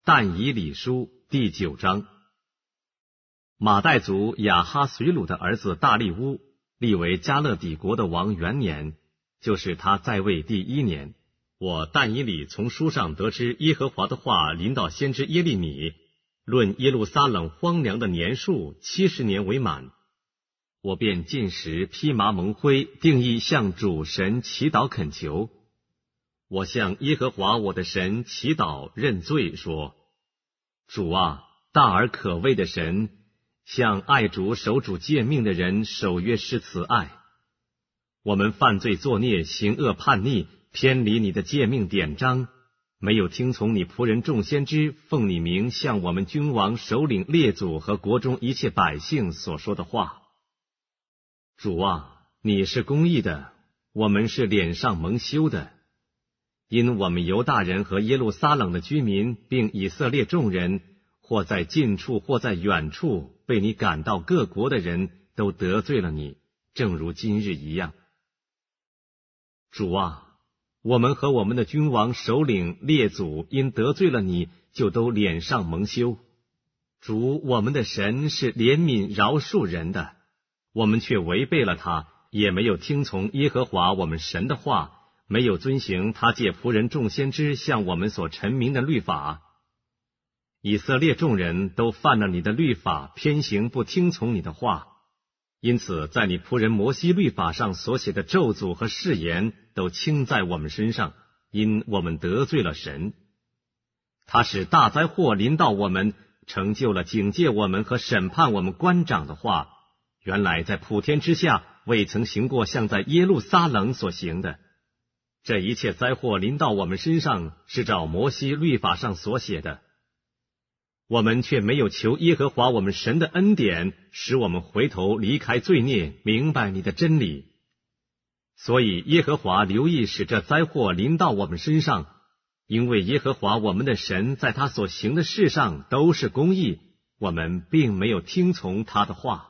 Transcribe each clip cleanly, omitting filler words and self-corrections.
但以理书第9章。马代族亚哈随鲁的儿子大利乌立为加勒底国的王元年，就是他在位第1年。我但以理从书上得知耶和华的话临到先知耶利米，论耶路撒冷荒凉的年数70年为满。我便进食披麻蒙灰，定义向主神祈祷恳求。我向耶和华我的神祈祷认罪说：主啊，大而可畏的神，向爱主守主诫命的人守约施慈爱。我们犯罪作孽，行恶叛逆，偏离你的诫命典章，没有听从你仆人众先知奉你名向我们君王首领列祖和国中一切百姓所说的话。主啊，你是公义的，我们是脸上蒙羞的，因我们犹大人和耶路撒冷的居民，并以色列众人，或在近处或在远处，被你赶到各国的人，都得罪了你，正如今日一样。主啊，我们和我们的君王首领列祖因得罪了你，就都脸上蒙羞。主我们的神是怜悯饶恕人的，我们却违背了他，也没有听从耶和华我们神的话，没有遵行他借仆人众先知向我们所陈明的律法。以色列众人都犯了你的律法，偏行不听从你的话，因此在你仆人摩西律法上所写的咒诅和誓言都倾在我们身上，因我们得罪了神。他使大灾祸临到我们，成就了警戒我们和审判我们官长的话，原来在普天之下未曾行过像在耶路撒冷所行的。这一切灾祸临到我们身上，是照摩西律法上所写的。我们却没有求耶和华我们神的恩典，使我们回头离开罪孽，明白你的真理。所以耶和华留意使这灾祸临到我们身上，因为耶和华我们的神在他所行的事上都是公义，我们并没有听从他的话。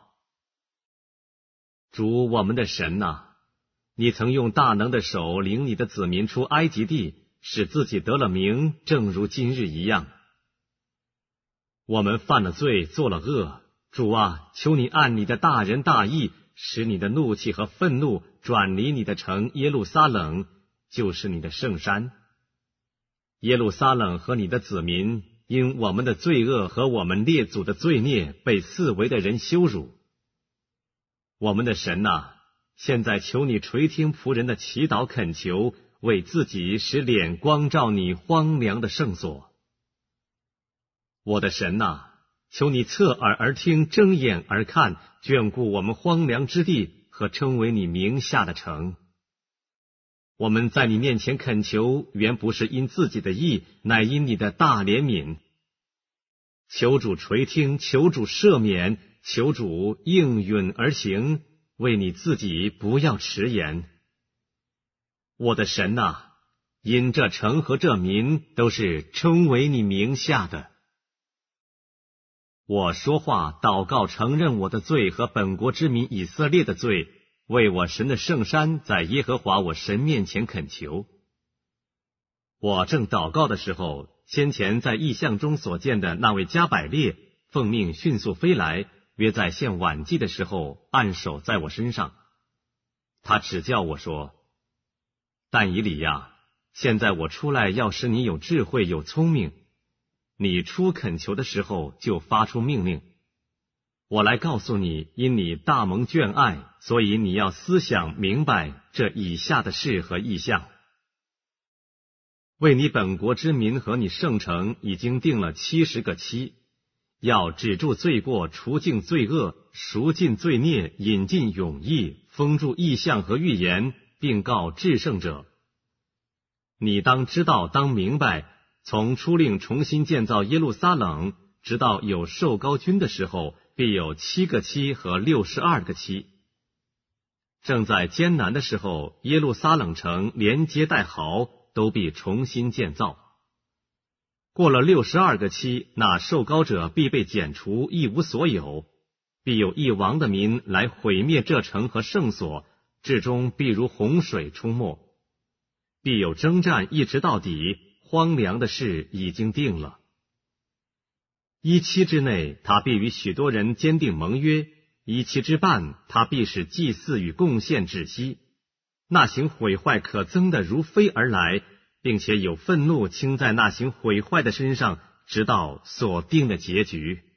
主我们的神啊，你曾用大能的手领你的子民出埃及地，使自己得了名，正如今日一样。我们犯了罪，做了恶，主啊，求你按你的大仁大义，使你的怒气和愤怒转离你的城耶路撒冷，就是你的圣山。耶路撒冷和你的子民，因我们的罪恶和我们列祖的罪孽，被四围的人羞辱。我们的神啊，现在求你垂听仆人的祈祷恳求，为自己使脸光照你荒凉的圣所。我的神啊，求你侧耳而听，睁眼而看，眷顾我们荒凉之地和称为你名下的城。我们在你面前恳求，原不是因自己的义，乃因你的大怜悯。求主垂听，求主赦免，求主应允而行，为你自己不要迟延。我的神啊，因这城和这民都是称为你名下的。我说话祷告，承认我的罪和本国之民以色列的罪，为我神的圣山在耶和华我神面前恳求。我正祷告的时候，先前在异象中所见的那位加百列奉命迅速飞来，约在献晚祭的时候按手在我身上。他指教我说：但以理呀，现在我出来要使你有智慧有聪明，你出恳求的时候就发出命令。我来告诉你，因你大蒙眷爱，所以你要思想明白这以下的事和意象。为你本国之民和你圣城已经定了70个期，要止住罪过，除尽罪恶，赎尽罪孽，引进永义，封住异象和预言，并告至圣者。你当知道，当明白，从出令重新建造耶路撒冷，直到有受膏君的时候，必有7个期和62个期。正在艰难的时候，耶路撒冷城连接带壕都必重新建造。过了62个期，那受膏者必被剪除，一无所有，必有一王的民来毁灭这城和圣所，至终必如洪水冲没。必有征战一直到底，荒凉的事已经定了。 1期之内，他必与许多人坚定盟约；1期之半，他必使祭祀与贡献止息。那行毁坏可憎的如飞而来，并且有愤怒倾在那行毁坏的身上，直到所定的结局。